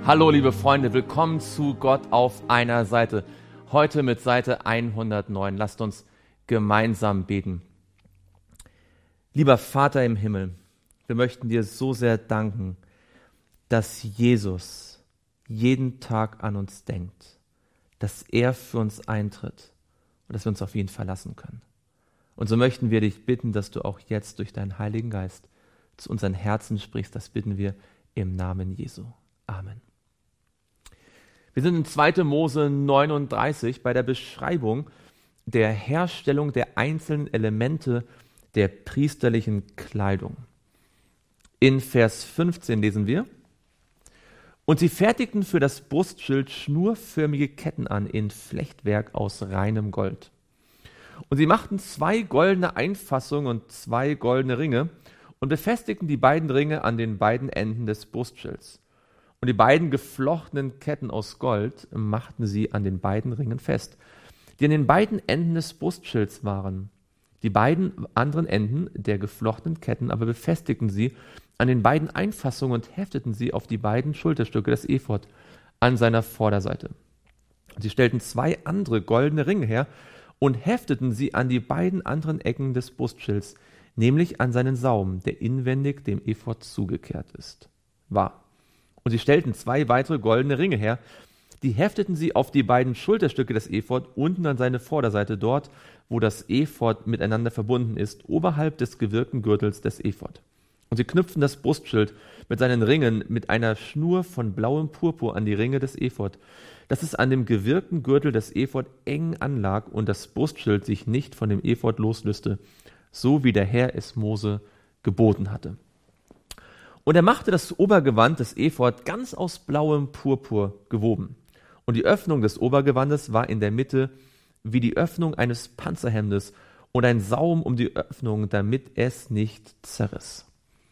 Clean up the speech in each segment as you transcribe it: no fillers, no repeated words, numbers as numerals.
Hallo liebe Freunde, willkommen zu Gott auf einer Seite. Heute mit Seite 109. Lasst uns gemeinsam beten. Lieber Vater im Himmel, wir möchten dir so sehr danken, dass Jesus jeden Tag an uns denkt, dass er für uns eintritt und dass wir uns auf ihn verlassen können. Und so möchten wir dich bitten, dass du auch jetzt durch deinen Heiligen Geist zu unseren Herzen sprichst. Das bitten wir im Namen Jesu. Amen. Wir sind in 2. Mose 39 bei der Beschreibung der Herstellung der einzelnen Elemente der priesterlichen Kleidung. In Vers 15 lesen wir: Und sie fertigten für das Brustschild schnurförmige Ketten an in Flechtwerk aus reinem Gold. Und sie machten 2 goldene Einfassungen und 2 goldene Ringe und befestigten die beiden Ringe an den beiden Enden des Brustschilds. Und die beiden geflochtenen Ketten aus Gold machten sie an den beiden Ringen fest, die an den beiden Enden des Brustschilds waren. Die beiden anderen Enden der geflochtenen Ketten aber befestigten sie an den beiden Einfassungen und hefteten sie auf die beiden Schulterstücke des Ephod an seiner Vorderseite. Sie stellten 2 andere goldene Ringe her und hefteten sie an die beiden anderen Ecken des Brustschilds, nämlich an seinen Saum, der inwendig dem Ephod zugekehrt war. Und sie stellten 2 weitere goldene Ringe her, die hefteten sie auf die beiden Schulterstücke des Ephod unten an seine Vorderseite, dort, wo das Ephod miteinander verbunden ist, oberhalb des gewirkten Gürtels des Ephod. Und sie knüpften das Brustschild mit seinen Ringen mit einer Schnur von blauem Purpur an die Ringe des Ephod, dass es an dem gewirkten Gürtel des Ephod eng anlag und das Brustschild sich nicht von dem Ephod loslöste, so wie der Herr es Mose geboten hatte. Und er machte das Obergewand des Ephod ganz aus blauem Purpur gewoben. Und die Öffnung des Obergewandes war in der Mitte wie die Öffnung eines Panzerhemdes und ein Saum um die Öffnung, damit es nicht zerriss.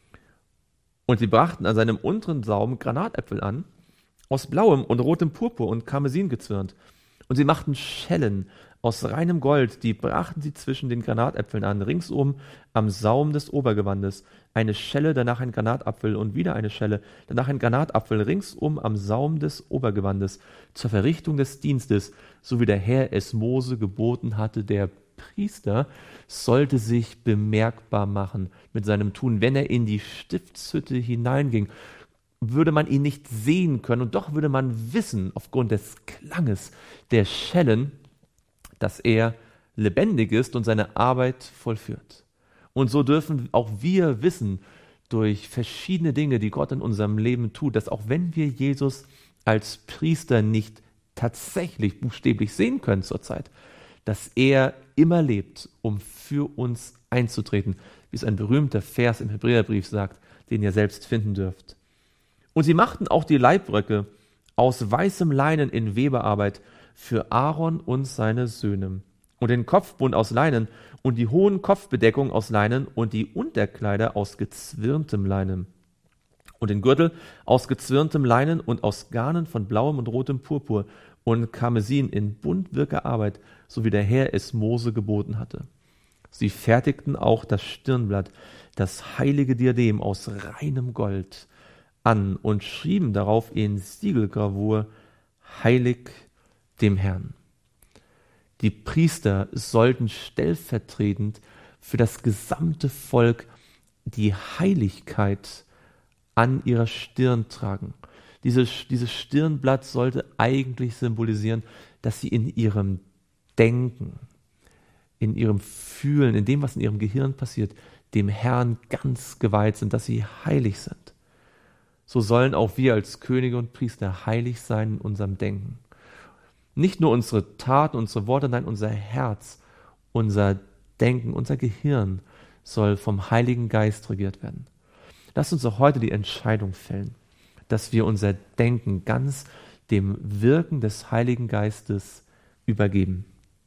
Und sie brachten an seinem unteren Saum Granatäpfel an, aus blauem und rotem Purpur und Karmesin gezwirnt. Und sie machten Schellen aus reinem Gold, die brachten sie zwischen den Granatäpfeln an, ringsum am Saum des Obergewandes, eine Schelle, danach ein Granatapfel und wieder eine Schelle, danach ein Granatapfel, ringsum am Saum des Obergewandes, zur Verrichtung des Dienstes, so wie der Herr es Mose geboten hatte. Der Priester sollte sich bemerkbar machen mit seinem Tun, wenn er in die Stiftshütte hineinging, würde man ihn nicht sehen können, und doch würde man wissen, aufgrund des Klanges der Schellen, dass er lebendig ist und seine Arbeit vollführt. Und so dürfen auch wir wissen, durch verschiedene Dinge, die Gott in unserem Leben tut, dass auch wenn wir Jesus als Priester nicht tatsächlich buchstäblich sehen können zurzeit, dass er immer lebt, um für uns einzutreten, wie es ein berühmter Vers im Hebräerbrief sagt, den ihr selbst finden dürft. Und sie machten auch die Leibröcke aus weißem Leinen in Weberarbeit für Aaron und seine Söhne, und den Kopfbund aus Leinen und die hohen Kopfbedeckung aus Leinen und die Unterkleider aus gezwirntem Leinen und den Gürtel aus gezwirntem Leinen und aus Garnen von blauem und rotem Purpur und Karmesin in buntwirker Arbeit, so wie der Herr es Mose geboten hatte. Sie fertigten auch das Stirnblatt, das heilige Diadem aus reinem Gold an und schrieben darauf in Siegelgravur: Heilig dem Herrn. Die Priester sollten stellvertretend für das gesamte Volk die Heiligkeit an ihrer Stirn tragen. Dieses Stirnblatt sollte eigentlich symbolisieren, dass sie in ihrem Denken, in ihrem Fühlen, in dem, was in ihrem Gehirn passiert, dem Herrn ganz geweiht sind, dass sie heilig sind. So sollen auch wir als Könige und Priester heilig sein in unserem Denken. Nicht nur unsere Taten, unsere Worte, nein, unser Herz, unser Denken, unser Gehirn soll vom Heiligen Geist regiert werden. Lasst uns auch heute die Entscheidung fällen, dass wir unser Denken ganz dem Wirken des Heiligen Geistes übergeben,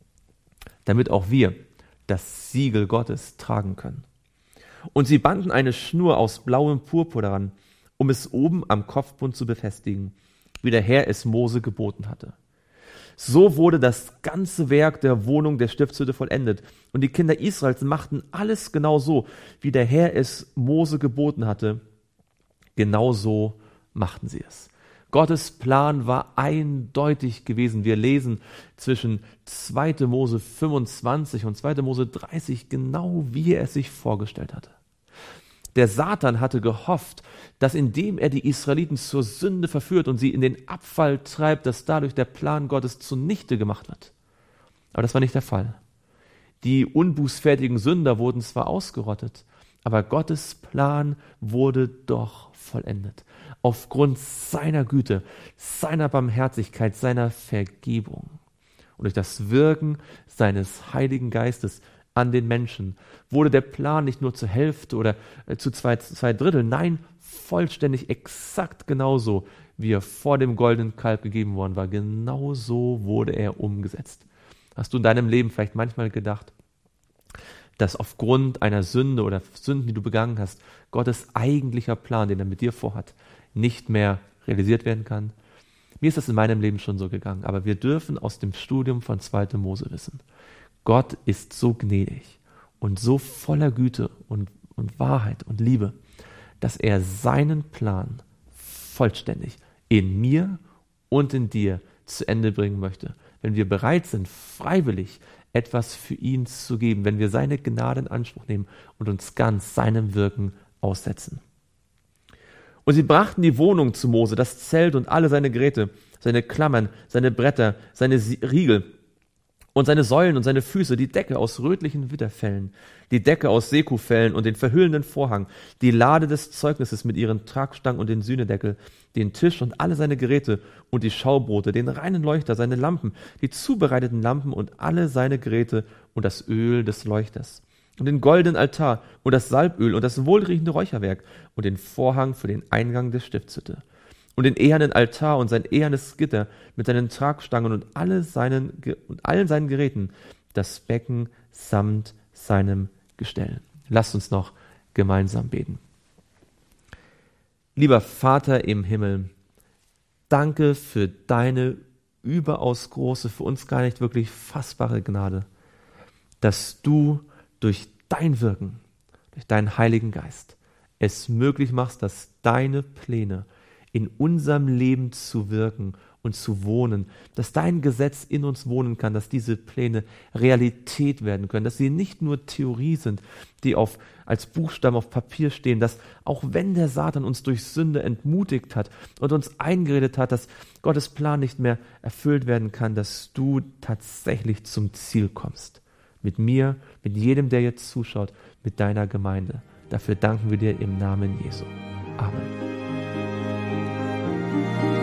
damit auch wir das Siegel Gottes tragen können. Und sie banden eine Schnur aus blauem Purpur daran, um es oben am Kopfbund zu befestigen, wie der Herr es Mose geboten hatte. So wurde das ganze Werk der Wohnung der Stiftshütte vollendet. Und die Kinder Israels machten alles genau so, wie der Herr es Mose geboten hatte. Genau so machten sie es. Gottes Plan war eindeutig gewesen. Wir lesen zwischen 2. Mose 25 und 2. Mose 30 genau, wie er es sich vorgestellt hatte. Der Satan hatte gehofft, dass indem er die Israeliten zur Sünde verführt und sie in den Abfall treibt, dass dadurch der Plan Gottes zunichte gemacht wird. Aber das war nicht der Fall. Die unbußfertigen Sünder wurden zwar ausgerottet, aber Gottes Plan wurde doch vollendet. Aufgrund seiner Güte, seiner Barmherzigkeit, seiner Vergebung. Und durch das Wirken seines Heiligen Geistes an den Menschen wurde der Plan nicht nur zur Hälfte oder zu zwei Drittel, nein, vollständig exakt genauso, wie er vor dem goldenen Kalb gegeben worden war. Genauso wurde er umgesetzt. Hast du in deinem Leben vielleicht manchmal gedacht, dass aufgrund einer Sünde oder Sünden, die du begangen hast, Gottes eigentlicher Plan, den er mit dir vorhat, nicht mehr realisiert werden kann? Mir ist das in meinem Leben schon so gegangen, aber wir dürfen aus dem Studium von 2. Mose wissen, Gott ist so gnädig und so voller Güte und Wahrheit und Liebe, dass er seinen Plan vollständig in mir und in dir zu Ende bringen möchte. Wenn wir bereit sind, freiwillig etwas für ihn zu geben, wenn wir seine Gnade in Anspruch nehmen und uns ganz seinem Wirken aussetzen. Und sie brachten die Wohnung zu Mose, das Zelt und alle seine Geräte, seine Klammern, seine Bretter, seine Riegel und seine Säulen und seine Füße, die Decke aus rötlichen Widderfellen, die Decke aus Sekufellen und den verhüllenden Vorhang, die Lade des Zeugnisses mit ihren Tragstangen und den Sühnedeckel, den Tisch und alle seine Geräte und die Schaubrote, den reinen Leuchter, seine Lampen, die zubereiteten Lampen und alle seine Geräte und das Öl des Leuchters und den goldenen Altar und das Salböl und das wohlriechende Räucherwerk und den Vorhang für den Eingang der Stiftshütte und den ehernen Altar und sein ehernes Gitter mit seinen Tragstangen und allen seinen Geräten, das Becken samt seinem Gestell. Lasst uns noch gemeinsam beten. Lieber Vater im Himmel, danke für deine überaus große, für uns gar nicht wirklich fassbare Gnade, dass du durch dein Wirken, durch deinen Heiligen Geist es möglich machst, dass deine Pläne in unserem Leben zu wirken und zu wohnen, dass dein Gesetz in uns wohnen kann, dass diese Pläne Realität werden können, dass sie nicht nur Theorie sind, die als Buchstaben auf Papier stehen, dass auch wenn der Satan uns durch Sünde entmutigt hat und uns eingeredet hat, dass Gottes Plan nicht mehr erfüllt werden kann, dass du tatsächlich zum Ziel kommst. Mit mir, mit jedem, der jetzt zuschaut, mit deiner Gemeinde. Dafür danken wir dir im Namen Jesu. Amen.